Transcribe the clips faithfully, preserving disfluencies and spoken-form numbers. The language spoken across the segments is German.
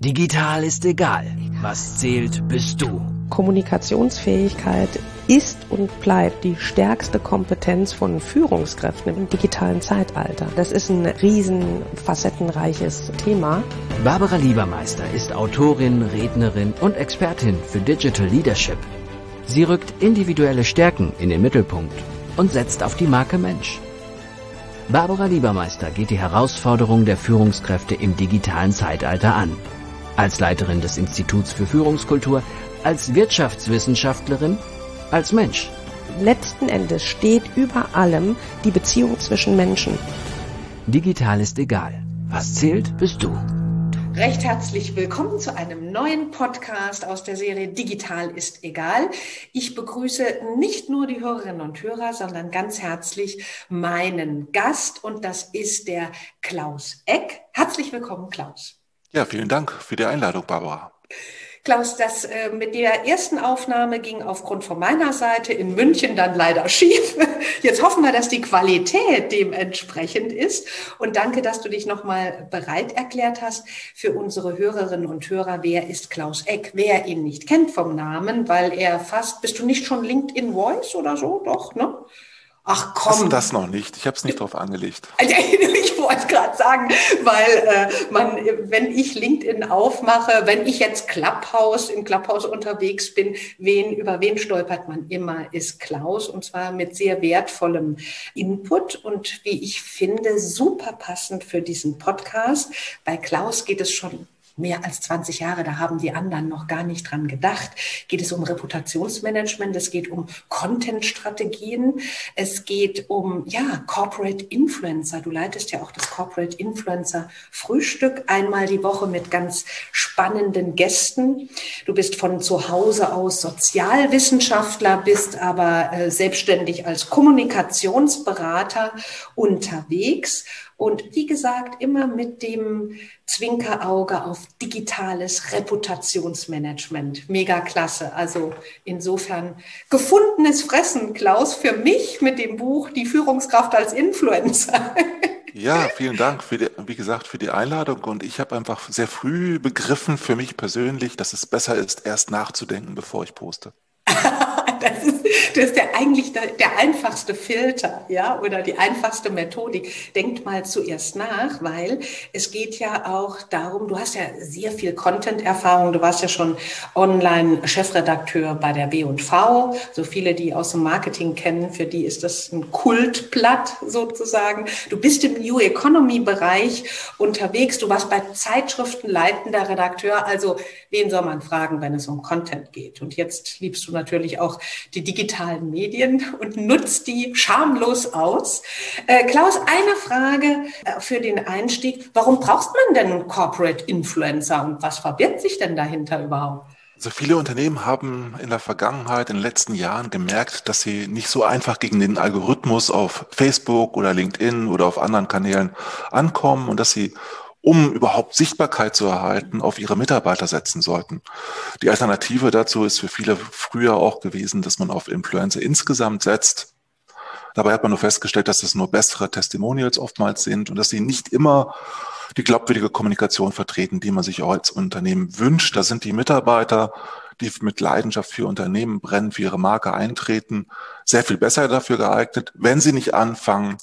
Digital ist egal. Was zählt, bist du. Kommunikationsfähigkeit ist und bleibt die stärkste Kompetenz von Führungskräften im digitalen Zeitalter. Das ist ein riesen facettenreiches Thema. Barbara Liebermeister ist Autorin, Rednerin und Expertin für Digital Leadership. Sie rückt individuelle Stärken in den Mittelpunkt und setzt auf die Marke Mensch. Barbara Liebermeister geht die Herausforderung der Führungskräfte im digitalen Zeitalter an. Als Leiterin des Instituts für Führungskultur, als Wirtschaftswissenschaftlerin, als Mensch. Letzten Endes steht über allem die Beziehung zwischen Menschen. Digital ist egal. Was zählt, bist du. Recht herzlich willkommen zu einem neuen Podcast aus der Serie Digital ist egal. Ich begrüße nicht nur die Hörerinnen und Hörer, sondern ganz herzlich meinen Gast, und das ist der Klaus Eck. Herzlich willkommen, Klaus. Ja, vielen Dank für die Einladung, Barbara. Klaus, das äh, mit der ersten Aufnahme ging aufgrund von meiner Seite in München dann leider schief. Jetzt hoffen wir, dass die Qualität dementsprechend ist. Und danke, dass du dich nochmal bereit erklärt hast für unsere Hörerinnen und Hörer. Wer ist Klaus Eck? Wer ihn nicht kennt vom Namen, weil er fast, bist du nicht schon LinkedIn Voice oder so? Doch, ne? Ach komm. Das, das noch nicht. Ich habe es nicht drauf angelegt. Ich wollte gerade sagen, weil äh, man, wenn ich LinkedIn aufmache, wenn ich jetzt Clubhouse, in Clubhouse unterwegs bin, wen, über wen stolpert man immer, ist Klaus, und zwar mit sehr wertvollem Input und wie ich finde, super passend für diesen Podcast. Bei Klaus geht es schon mehr als zwanzig Jahre, da haben die anderen noch gar nicht dran gedacht, geht es um Reputationsmanagement, es geht um Content-Strategien, es geht um, ja, Corporate Influencer. Du leitest ja auch das Corporate Influencer Frühstück einmal die Woche mit ganz spannenden Gästen. Du bist von zu Hause aus Sozialwissenschaftler, bist aber äh, selbstständig als Kommunikationsberater unterwegs. Und wie gesagt, immer mit dem Zwinkerauge auf digitales Reputationsmanagement. Mega klasse. Also insofern gefundenes Fressen, Klaus, für mich mit dem Buch Die Führungskraft als Influencer. Ja, vielen Dank für die, wie gesagt, für die Einladung. Und ich habe einfach sehr früh begriffen für mich persönlich, dass es besser ist, erst nachzudenken, bevor ich poste. Das ist, das ist der eigentlich der, der einfachste Filter, ja, oder die einfachste Methodik. Denkt mal zuerst nach, weil es geht ja auch darum, du hast ja sehr viel Content-Erfahrung, du warst ja schon Online-Chefredakteur bei der B und V, so viele, die aus dem Marketing kennen, für die ist das ein Kultblatt sozusagen. Du bist im New Economy-Bereich unterwegs, du warst bei Zeitschriften leitender Redakteur, also wen soll man fragen, wenn es um Content geht? Und jetzt liebst du natürlich auch die digitalen Medien und nutzt die schamlos aus. Äh, Klaus, eine Frage für den Einstieg. Warum braucht man denn Corporate Influencer und was verbirgt sich denn dahinter überhaupt? Also viele Unternehmen haben in der Vergangenheit, in den letzten Jahren gemerkt, dass sie nicht so einfach gegen den Algorithmus auf Facebook oder LinkedIn oder auf anderen Kanälen ankommen und dass sie, um überhaupt Sichtbarkeit zu erhalten, auf ihre Mitarbeiter setzen sollten. Die Alternative dazu ist für viele früher auch gewesen, dass man auf Influencer insgesamt setzt. Dabei hat man nur festgestellt, dass es nur bessere Testimonials oftmals sind und dass sie nicht immer die glaubwürdige Kommunikation vertreten, die man sich auch als Unternehmen wünscht. Da sind die Mitarbeiter, die mit Leidenschaft für Unternehmen brennen, für ihre Marke eintreten, sehr viel besser dafür geeignet, wenn sie nicht anfangen,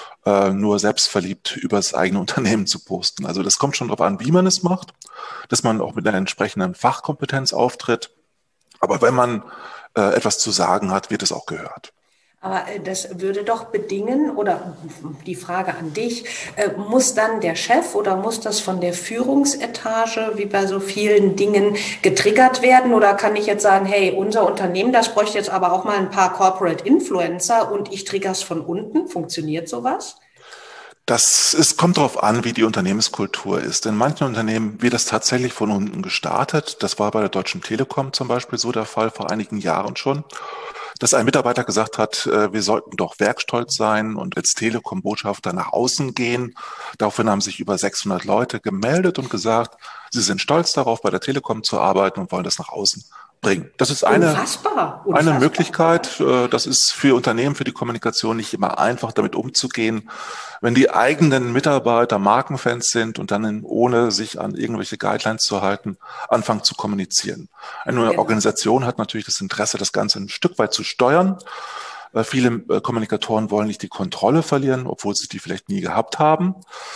nur selbstverliebt über das eigene Unternehmen zu posten. Also das kommt schon darauf an, wie man es macht, dass man auch mit einer entsprechenden Fachkompetenz auftritt. Aber wenn man äh, etwas zu sagen hat, wird es auch gehört. Aber das würde doch bedingen, oder die Frage an dich, muss dann der Chef oder muss das von der Führungsetage wie bei so vielen Dingen getriggert werden? Oder kann ich jetzt sagen, hey, unser Unternehmen, das bräuchte jetzt aber auch mal ein paar Corporate Influencer und ich trigger's von unten? Funktioniert sowas? Das ist, kommt darauf an, wie die Unternehmenskultur ist. In manchen Unternehmen wird das tatsächlich von unten gestartet. Das war bei der Deutschen Telekom zum Beispiel so der Fall vor einigen Jahren schon, dass ein Mitarbeiter gesagt hat, wir sollten doch werkstolz sein und als Telekom-Botschafter nach außen gehen. Daraufhin haben sich über sechshundert Leute gemeldet und gesagt, sie sind stolz darauf, bei der Telekom zu arbeiten und wollen das nach außen bringen. Das ist eine, Unfassbar. Unfassbar. eine Möglichkeit. Das ist für Unternehmen, für die Kommunikation nicht immer einfach, damit umzugehen. Wenn die eigenen Mitarbeiter Markenfans sind und dann in, ohne sich an irgendwelche Guidelines zu halten, anfangen zu kommunizieren. Eine Genau. Organisation hat natürlich das Interesse, das Ganze ein Stück weit zu steuern. Viele Kommunikatoren wollen nicht die Kontrolle verlieren, obwohl sie die vielleicht nie gehabt haben,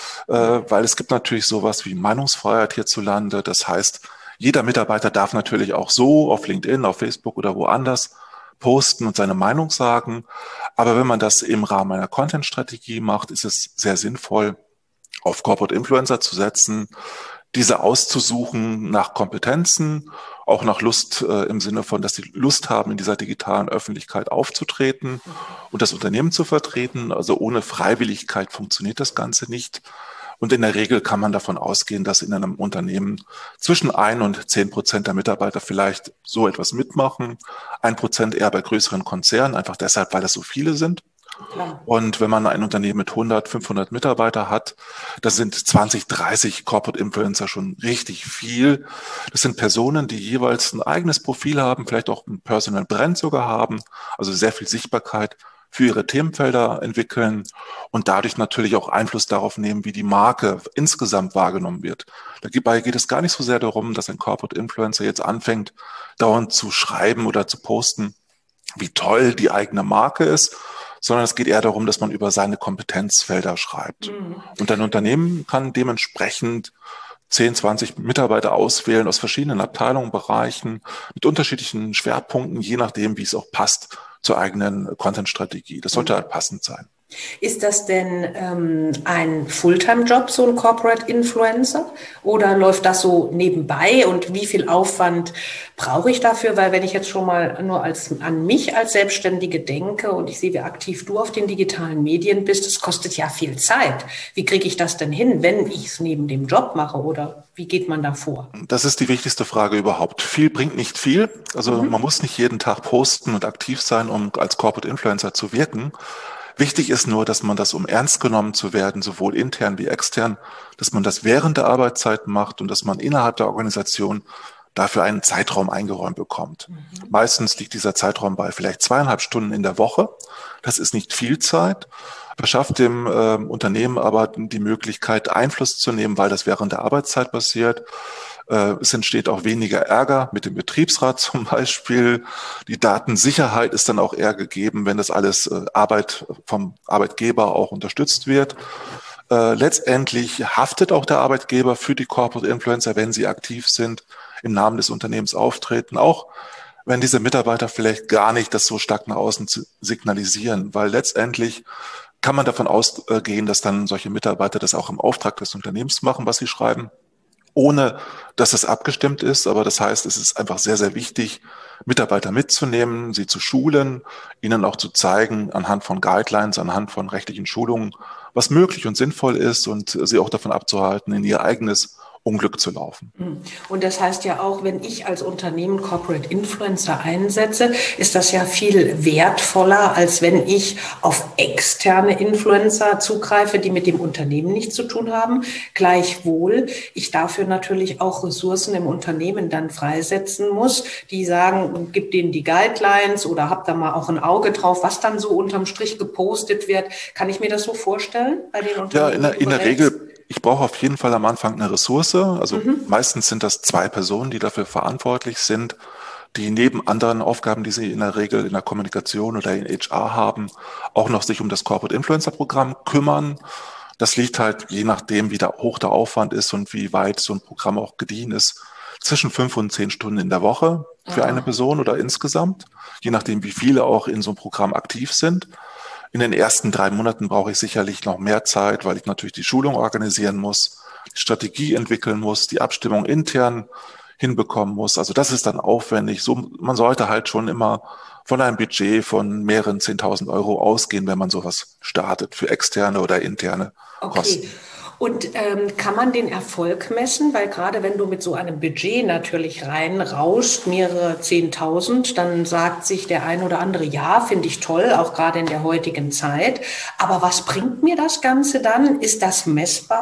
weil es gibt natürlich sowas wie Meinungsfreiheit hierzulande. Das heißt, jeder Mitarbeiter darf natürlich auch so auf LinkedIn, auf Facebook oder woanders posten und seine Meinung sagen. Aber wenn man das im Rahmen einer Content-Strategie macht, ist es sehr sinnvoll, auf Corporate Influencer zu setzen, diese auszusuchen nach Kompetenzen, auch nach Lust äh, im Sinne von, dass sie Lust haben, in dieser digitalen Öffentlichkeit aufzutreten und das Unternehmen zu vertreten. Also ohne Freiwilligkeit funktioniert das Ganze nicht. Und in der Regel kann man davon ausgehen, dass in einem Unternehmen zwischen ein und zehn Prozent der Mitarbeiter vielleicht so etwas mitmachen. Ein Prozent eher bei größeren Konzernen, einfach deshalb, weil es so viele sind. Klar. Und wenn man ein Unternehmen mit hundert, fünfhundert Mitarbeiter hat, das sind zwanzig, dreißig Corporate Influencer schon richtig viel. Das sind Personen, die jeweils ein eigenes Profil haben, vielleicht auch ein Personal Brand sogar haben, also sehr viel Sichtbarkeit für ihre Themenfelder entwickeln und dadurch natürlich auch Einfluss darauf nehmen, wie die Marke insgesamt wahrgenommen wird. Dabei geht es gar nicht so sehr darum, dass ein Corporate Influencer jetzt anfängt, dauernd zu schreiben oder zu posten, wie toll die eigene Marke ist, sondern es geht eher darum, dass man über seine Kompetenzfelder schreibt. Mhm. Und ein Unternehmen kann dementsprechend zehn, zwanzig Mitarbeiter auswählen aus verschiedenen Abteilungen, Bereichen, mit unterschiedlichen Schwerpunkten, je nachdem, wie es auch passt zur eigenen Content-Strategie. Das sollte halt passend sein. Ist das denn ähm, ein Fulltime-Job, so ein Corporate Influencer? Oder läuft das so nebenbei? Und wie viel Aufwand brauche ich dafür? Weil wenn ich jetzt schon mal nur als, an mich als Selbstständige denke und ich sehe, wie aktiv du auf den digitalen Medien bist, das kostet ja viel Zeit. Wie kriege ich das denn hin, wenn ich es neben dem Job mache? Oder wie geht man da vor? Das ist die wichtigste Frage überhaupt. Viel bringt nicht viel. Also mhm. man muss nicht jeden Tag posten und aktiv sein, um als Corporate Influencer zu wirken. Wichtig ist nur, dass man das, um ernst genommen zu werden, sowohl intern wie extern, dass man das während der Arbeitszeit macht und dass man innerhalb der Organisation dafür einen Zeitraum eingeräumt bekommt. Mhm. Meistens liegt dieser Zeitraum bei vielleicht zweieinhalb Stunden in der Woche. Das ist nicht viel Zeit, verschafft dem äh, Unternehmen aber die Möglichkeit, Einfluss zu nehmen, weil das während der Arbeitszeit passiert. Es entsteht auch weniger Ärger mit dem Betriebsrat zum Beispiel. Die Datensicherheit ist dann auch eher gegeben, wenn das alles Arbeit vom Arbeitgeber auch unterstützt wird. Letztendlich haftet auch der Arbeitgeber für die Corporate Influencer, wenn sie aktiv sind, im Namen des Unternehmens auftreten, auch wenn diese Mitarbeiter vielleicht gar nicht das so stark nach außen signalisieren, weil letztendlich kann man davon ausgehen, dass dann solche Mitarbeiter das auch im Auftrag des Unternehmens machen, was sie schreiben, ohne dass es abgestimmt ist. Aber das heißt, es ist einfach sehr, sehr wichtig, Mitarbeiter mitzunehmen, sie zu schulen, ihnen auch zu zeigen, anhand von Guidelines, anhand von rechtlichen Schulungen, was möglich und sinnvoll ist und sie auch davon abzuhalten, in ihr eigenes Unglück zu laufen. Und das heißt ja auch, wenn ich als Unternehmen Corporate Influencer einsetze, ist das ja viel wertvoller, als wenn ich auf externe Influencer zugreife, die mit dem Unternehmen nichts zu tun haben. Gleichwohl ich dafür natürlich auch Ressourcen im Unternehmen dann freisetzen muss, die sagen, gib denen die Guidelines oder hab da mal auch ein Auge drauf, was dann so unterm Strich gepostet wird. Kann ich mir das so vorstellen bei den Unternehmen? Ja, in der, in der Regel. Ich brauche auf jeden Fall am Anfang eine Ressource. Also mhm. meistens sind das zwei Personen, die dafür verantwortlich sind, die neben anderen Aufgaben, die sie in der Regel in der Kommunikation oder in H R haben, auch noch sich um das Corporate Influencer Programm kümmern. Das liegt halt, je nachdem, wie da hoch der Aufwand ist und wie weit so ein Programm auch gediehen ist, zwischen fünf und zehn Stunden in der Woche für ah. eine Person oder insgesamt, je nachdem, wie viele auch in so einem Programm aktiv sind. In den ersten drei Monaten brauche ich sicherlich noch mehr Zeit, weil ich natürlich die Schulung organisieren muss, die Strategie entwickeln muss, die Abstimmung intern hinbekommen muss. Also das ist dann aufwendig. So, man sollte halt schon immer von einem Budget von mehreren zehntausend Euro ausgehen, wenn man sowas startet für externe oder interne okay. Kosten. Und ähm, kann man den Erfolg messen? Weil gerade wenn du mit so einem Budget natürlich reinrauschst, mehrere Zehntausend, dann sagt sich der ein oder andere, ja, finde ich toll, auch gerade in der heutigen Zeit. Aber was bringt mir das Ganze dann? Ist das messbar?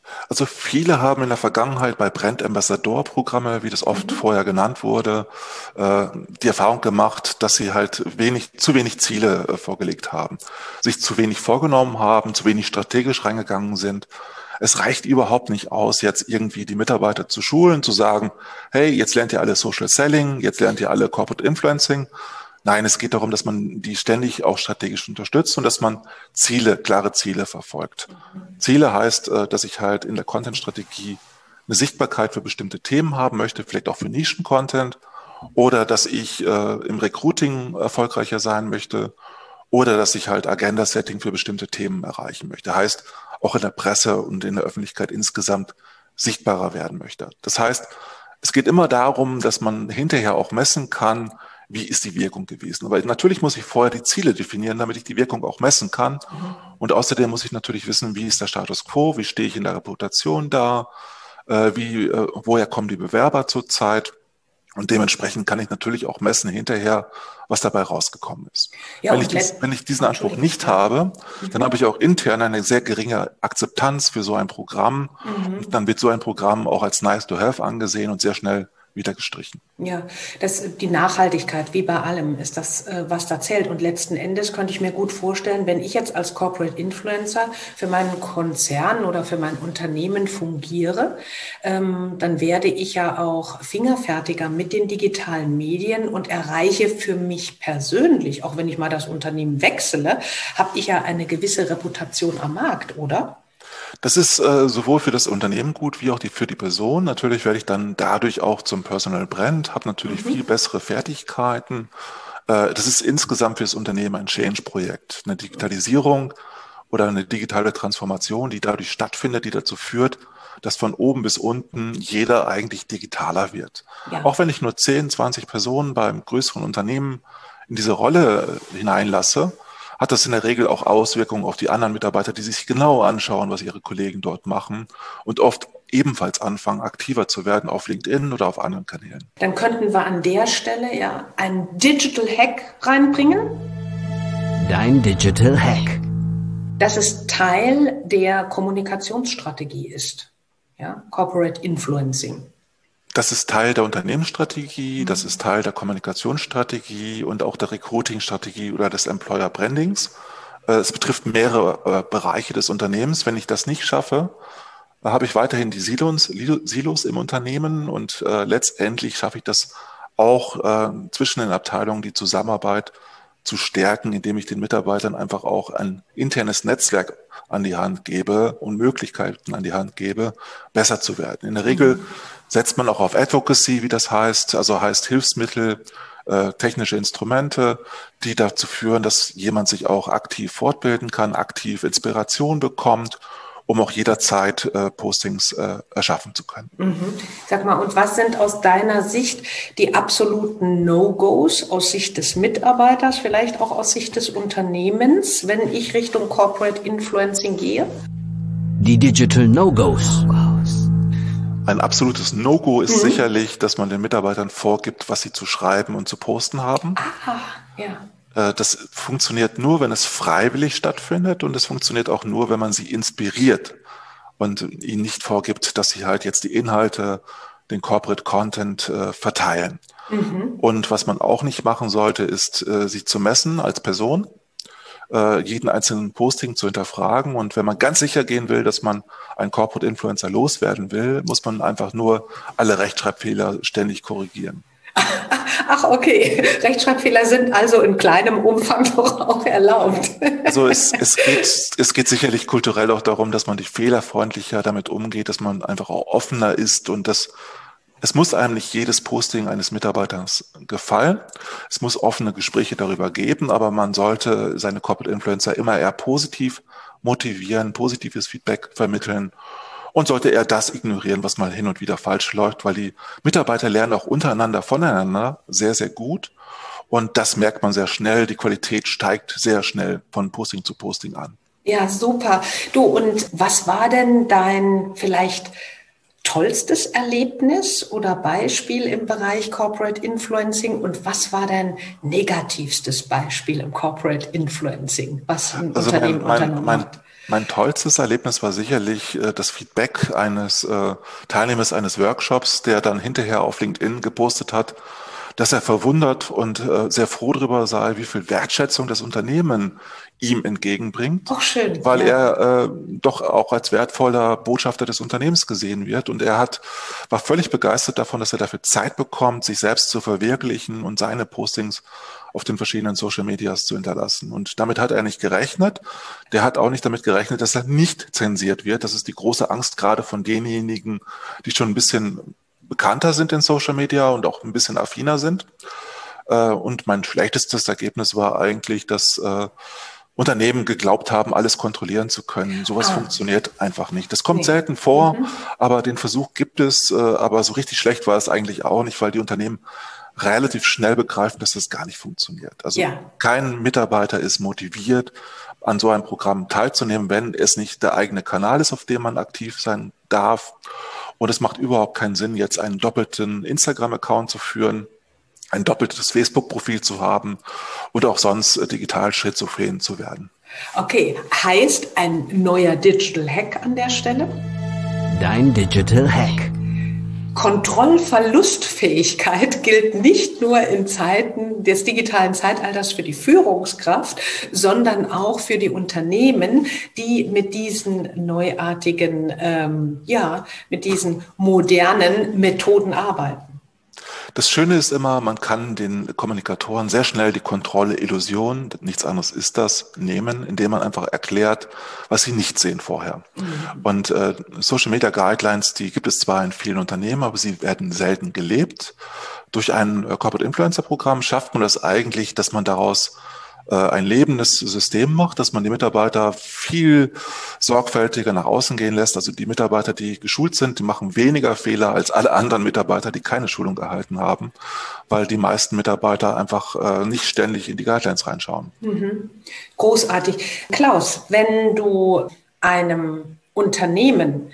Also viele haben in der Vergangenheit bei Brand Ambassador Programme, wie das oft mhm. vorher genannt wurde, äh, die Erfahrung gemacht, dass sie halt wenig, zu wenig Ziele äh, vorgelegt haben, sich zu wenig vorgenommen haben, zu wenig strategisch reingegangen sind. Es reicht überhaupt nicht aus, jetzt irgendwie die Mitarbeiter zu schulen, zu sagen, hey, jetzt lernt ihr alle Social Selling, jetzt lernt ihr alle Corporate Influencing. Nein, es geht darum, dass man die ständig auch strategisch unterstützt und dass man Ziele, klare Ziele verfolgt. Mhm. Ziele heißt, dass ich halt in der Content-Strategie eine Sichtbarkeit für bestimmte Themen haben möchte, vielleicht auch für Nischen-Content, oder dass ich äh, im Recruiting erfolgreicher sein möchte, oder dass ich halt Agenda-Setting für bestimmte Themen erreichen möchte. Heißt, auch in der Presse und in der Öffentlichkeit insgesamt sichtbarer werden möchte. Das heißt, es geht immer darum, dass man hinterher auch messen kann, wie ist die Wirkung gewesen. Aber natürlich muss ich vorher die Ziele definieren, damit ich die Wirkung auch messen kann. Mhm. Und außerdem muss ich natürlich wissen, wie ist der Status quo, wie stehe ich in der Reputation da, äh, wie, äh, woher kommen die Bewerber zurzeit. Und dementsprechend kann ich natürlich auch messen hinterher, was dabei rausgekommen ist. Ja, wenn, ich dies, wenn ich diesen Anspruch nicht habe, mhm. dann habe ich auch intern eine sehr geringe Akzeptanz für so ein Programm. Mhm. Und dann wird so ein Programm auch als nice to have angesehen und sehr schnell wieder gestrichen. Ja, das, die Nachhaltigkeit, wie bei allem, ist das, was da zählt. Und letzten Endes könnte ich mir gut vorstellen, wenn ich jetzt als Corporate Influencer für meinen Konzern oder für mein Unternehmen fungiere, ähm, dann werde ich ja auch fingerfertiger mit den digitalen Medien und erreiche für mich persönlich, auch wenn ich mal das Unternehmen wechsle, habe ich ja eine gewisse Reputation am Markt, oder? Das ist äh, sowohl für das Unternehmen gut, wie auch die, für die Person. Natürlich werde ich dann dadurch auch zum Personal Brand, habe natürlich mhm. viel bessere Fertigkeiten. Äh, das ist insgesamt für das Unternehmen ein Change-Projekt, eine Digitalisierung oder eine digitale Transformation, die dadurch stattfindet, die dazu führt, dass von oben bis unten jeder eigentlich digitaler wird. Ja. Auch wenn ich nur zehn, zwanzig Personen beim größeren Unternehmen in diese Rolle hineinlasse, hat das in der Regel auch Auswirkungen auf die anderen Mitarbeiter, die sich genau anschauen, was ihre Kollegen dort machen und oft ebenfalls anfangen, aktiver zu werden auf LinkedIn oder auf anderen Kanälen. Dann könnten wir an der Stelle ja einen Digital Hack reinbringen. Dein Digital Hack. Dass es Teil der Kommunikationsstrategie ist. Ja, Corporate Influencing. Das ist Teil der Unternehmensstrategie, das ist Teil der Kommunikationsstrategie und auch der Recruiting-Strategie oder des Employer Brandings. Es betrifft mehrere Bereiche des Unternehmens. Wenn ich das nicht schaffe, habe ich weiterhin die Silos, Silos im Unternehmen und letztendlich schaffe ich das auch zwischen den Abteilungen, die Zusammenarbeit zu stärken, indem ich den Mitarbeitern einfach auch ein internes Netzwerk an die Hand gebe und Möglichkeiten an die Hand gebe, besser zu werden. In der Regel mhm. setzt man auch auf Advocacy, wie das heißt, also heißt Hilfsmittel, äh, technische Instrumente, die dazu führen, dass jemand sich auch aktiv fortbilden kann, aktiv Inspiration bekommt, um auch jederzeit äh, Postings äh, erschaffen zu können. Mhm. Sag mal, und was sind aus deiner Sicht die absoluten No-Gos aus Sicht des Mitarbeiters, vielleicht auch aus Sicht des Unternehmens, wenn ich Richtung Corporate Influencing gehe? Die Digital No-Gos. Ein absolutes No-Go ist mhm. sicherlich, dass man den Mitarbeitern vorgibt, was sie zu schreiben und zu posten haben. Ah, ja. Das funktioniert nur, wenn es freiwillig stattfindet und es funktioniert auch nur, wenn man sie inspiriert und ihnen nicht vorgibt, dass sie halt jetzt die Inhalte, den Corporate Content äh, verteilen. Mhm. Und was man auch nicht machen sollte, ist, äh, sie zu messen als Person, äh, jeden einzelnen Posting zu hinterfragen. Und wenn man ganz sicher gehen will, dass man einen Corporate Influencer loswerden will, muss man einfach nur alle Rechtschreibfehler ständig korrigieren. Ach, okay. Rechtschreibfehler sind also in kleinem Umfang doch auch erlaubt. Also es, es, geht, es geht sicherlich kulturell auch darum, dass man die fehlerfreundlicher damit umgeht, dass man einfach auch offener ist und dass es muss einem nicht jedes Posting eines Mitarbeiters gefallen. Es muss offene Gespräche darüber geben, aber man sollte seine Corporate Influencer immer eher positiv motivieren, positives Feedback vermitteln. Und sollte er das ignorieren, was mal hin und wieder falsch läuft, weil die Mitarbeiter lernen auch untereinander voneinander sehr, sehr gut. Und das merkt man sehr schnell. Die Qualität steigt sehr schnell von Posting zu Posting an. Ja, super. Du, und was war denn dein vielleicht tollstes Erlebnis oder Beispiel im Bereich Corporate Influencing und was war dein negativstes Beispiel im Corporate Influencing, was ein also Unternehmen mein, mein, unternommen mein, hat? Mein tollstes Erlebnis war sicherlich äh, das Feedback eines äh, Teilnehmers eines Workshops, der dann hinterher auf LinkedIn gepostet hat, dass er verwundert und äh, sehr froh darüber sei, wie viel Wertschätzung das Unternehmen ihm entgegenbringt, Auch schön, weil ja. er äh, doch auch als wertvoller Botschafter des Unternehmens gesehen wird. Und er hat, war völlig begeistert davon, dass er dafür Zeit bekommt, sich selbst zu verwirklichen und seine Postings auf den verschiedenen Social Medias zu hinterlassen. Und damit hat er nicht gerechnet. Der hat auch nicht damit gerechnet, dass er nicht zensiert wird. Das ist die große Angst gerade von denjenigen, die schon ein bisschen bekannter sind in Social Media und auch ein bisschen affiner sind. Und mein schlechtestes Ergebnis war eigentlich, dass äh, Unternehmen geglaubt haben, alles kontrollieren zu können. Sowas ah. funktioniert einfach nicht. Das kommt nee. selten vor, mhm. aber den Versuch gibt es. Äh, aber so richtig schlecht war es eigentlich auch nicht, weil die Unternehmen relativ schnell begreifen, dass das gar nicht funktioniert. Also ja. kein Mitarbeiter ist motiviert, an so einem Programm teilzunehmen, wenn es nicht der eigene Kanal ist, auf dem man aktiv sein darf. Und es macht überhaupt keinen Sinn, jetzt einen doppelten Instagram-Account zu führen, ein doppeltes Facebook-Profil zu haben oder auch sonst digital schizophren zu werden. Okay, heißt ein neuer Digital Hack an der Stelle? Dein Digital Hack. Kontrollverlustfähigkeit gilt nicht nur in Zeiten des digitalen Zeitalters für die Führungskraft, sondern auch für die Unternehmen, die mit diesen neuartigen, ähm, ja, mit diesen modernen Methoden arbeiten. Das Schöne ist immer, man kann den Kommunikatoren sehr schnell die Kontrolle, Illusion, nichts anderes ist das, nehmen, indem man einfach erklärt, was sie nicht sehen vorher. Mhm. Und äh, Social Media Guidelines, die gibt es zwar in vielen Unternehmen, aber sie werden selten gelebt. Durch ein äh, Corporate Influencer Programm schafft man das eigentlich, dass man daraus ein lebendes System macht, dass man die Mitarbeiter viel sorgfältiger nach außen gehen lässt. Also die Mitarbeiter, die geschult sind, die machen weniger Fehler als alle anderen Mitarbeiter, die keine Schulung erhalten haben, weil die meisten Mitarbeiter einfach nicht ständig in die Guidelines reinschauen. Mhm. Großartig. Klaus, wenn du einem Unternehmen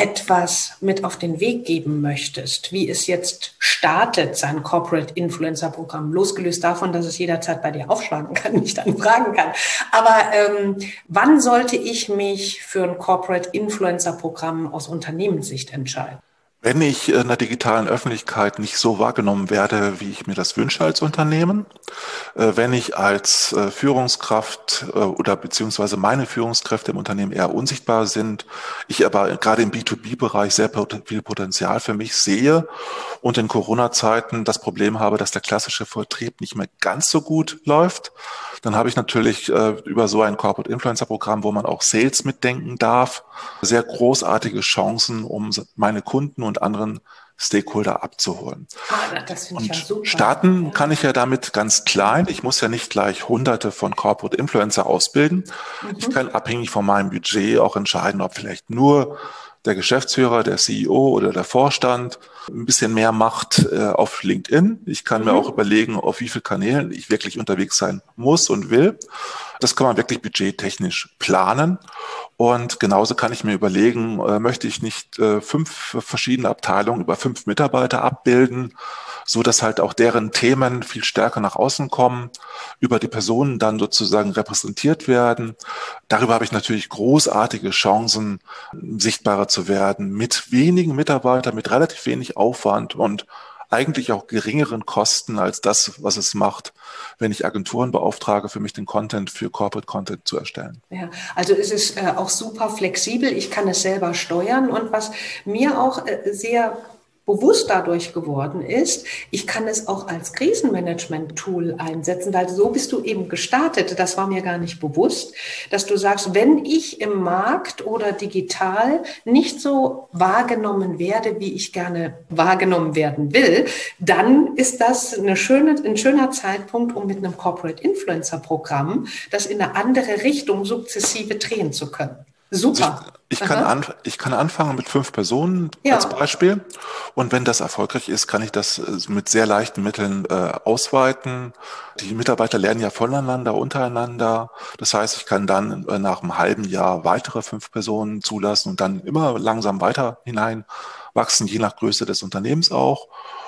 etwas mit auf den Weg geben möchtest, wie es jetzt startet, sein Corporate Influencer Programm, losgelöst davon, dass es jederzeit bei dir aufschlagen kann, mich dann fragen kann. Aber ähm, wann sollte ich mich für ein Corporate Influencer Programm aus Unternehmenssicht entscheiden? Wenn ich in der digitalen Öffentlichkeit nicht so wahrgenommen werde, wie ich mir das wünsche als Unternehmen, wenn ich als Führungskraft oder beziehungsweise meine Führungskräfte im Unternehmen eher unsichtbar sind, ich aber gerade im B zwei B-Bereich sehr viel Potenzial für mich sehe und in Corona-Zeiten das Problem habe, dass der klassische Vertrieb nicht mehr ganz so gut läuft, dann habe ich natürlich äh, über so ein Corporate Influencer Programm, wo man auch Sales mitdenken darf, sehr großartige Chancen, um meine Kunden und anderen Stakeholder abzuholen. Ah, das finde ich ja super. Starten ja. kann ich ja damit ganz klein. Ich muss ja nicht gleich hunderte von Corporate Influencer ausbilden. Mhm. Ich kann abhängig von meinem Budget auch entscheiden, ob vielleicht nur der Geschäftsführer, der C E O oder der Vorstand ein bisschen mehr macht äh, auf LinkedIn. Ich kann mhm. mir auch überlegen, auf wie vielen Kanälen ich wirklich unterwegs sein muss und will. Das kann man wirklich budgettechnisch planen. Und genauso kann ich mir überlegen, äh, möchte ich nicht äh, fünf verschiedene Abteilungen über fünf Mitarbeiter abbilden, so dass halt auch deren Themen viel stärker nach außen kommen, über die Personen dann sozusagen repräsentiert werden. Darüber habe ich natürlich großartige Chancen, sichtbarer zu werden, mit wenigen Mitarbeitern, mit relativ wenig Aufwand und eigentlich auch geringeren Kosten als das, was es macht, wenn ich Agenturen beauftrage, für mich den Content für Corporate Content zu erstellen. Ja, also es ist äh, auch super flexibel. Ich kann es selber steuern. Und was mir auch äh, sehr bewusst dadurch geworden ist, ich kann es auch als Krisenmanagement-Tool einsetzen, weil so bist du eben gestartet. Das war mir gar nicht bewusst, dass du sagst, wenn ich im Markt oder digital nicht so wahrgenommen werde, wie ich gerne wahrgenommen werden will, dann ist das eine schöne, ein schöner Zeitpunkt, um mit einem Corporate Influencer Programm das in eine andere Richtung sukzessive drehen zu können. Super. Also ich, ich, kann an, ich kann anfangen mit fünf Personen ja. als Beispiel. Und wenn das erfolgreich ist, kann ich das mit sehr leichten Mitteln äh, ausweiten. Die Mitarbeiter lernen ja voneinander, untereinander. Das heißt, ich kann dann äh, nach einem halben Jahr weitere fünf Personen zulassen und dann immer langsam weiter hineinwachsen, je nach Größe des Unternehmens auch.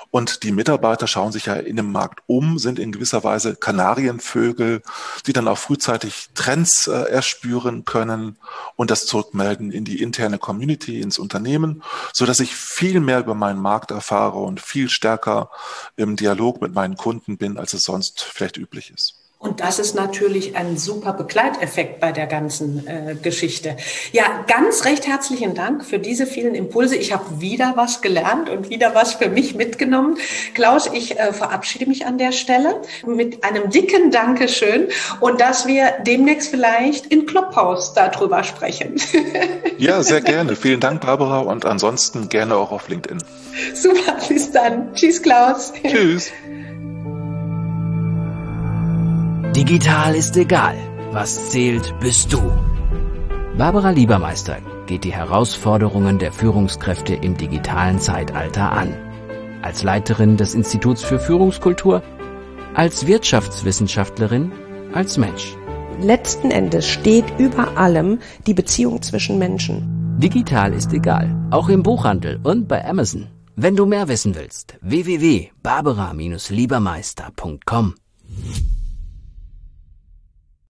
Und die Mitarbeiter schauen sich ja in dem Markt um, sind in gewisser Weise Kanarienvögel, die dann auch frühzeitig Trends äh, erspüren können und das zurückmelden in die interne Community, ins Unternehmen, so dass ich viel mehr über meinen Markt erfahre und viel stärker im Dialog mit meinen Kunden bin, als es sonst vielleicht üblich ist. Und das ist natürlich ein super Begleiteffekt bei der ganzen äh, Geschichte. Ja, ganz recht herzlichen Dank für diese vielen Impulse. Ich habe wieder was gelernt und wieder was für mich mitgenommen. Klaus, ich äh, verabschiede mich an der Stelle mit einem dicken Dankeschön und dass wir demnächst vielleicht in Clubhouse darüber sprechen. Ja, sehr gerne. Vielen Dank, Barbara, und ansonsten gerne auch auf LinkedIn. Super, bis dann. Tschüss, Klaus. Tschüss. Digital ist egal. Was zählt, bist du. Barbara Liebermeister geht die Herausforderungen der Führungskräfte im digitalen Zeitalter an. Als Leiterin des Instituts für Führungskultur, als Wirtschaftswissenschaftlerin, als Mensch. Letzten Endes steht über allem die Beziehung zwischen Menschen. Digital ist egal. Auch im Buchhandel und bei Amazon. Wenn du mehr wissen willst, w w w punkt barbara Bindestrich liebermeister punkt com.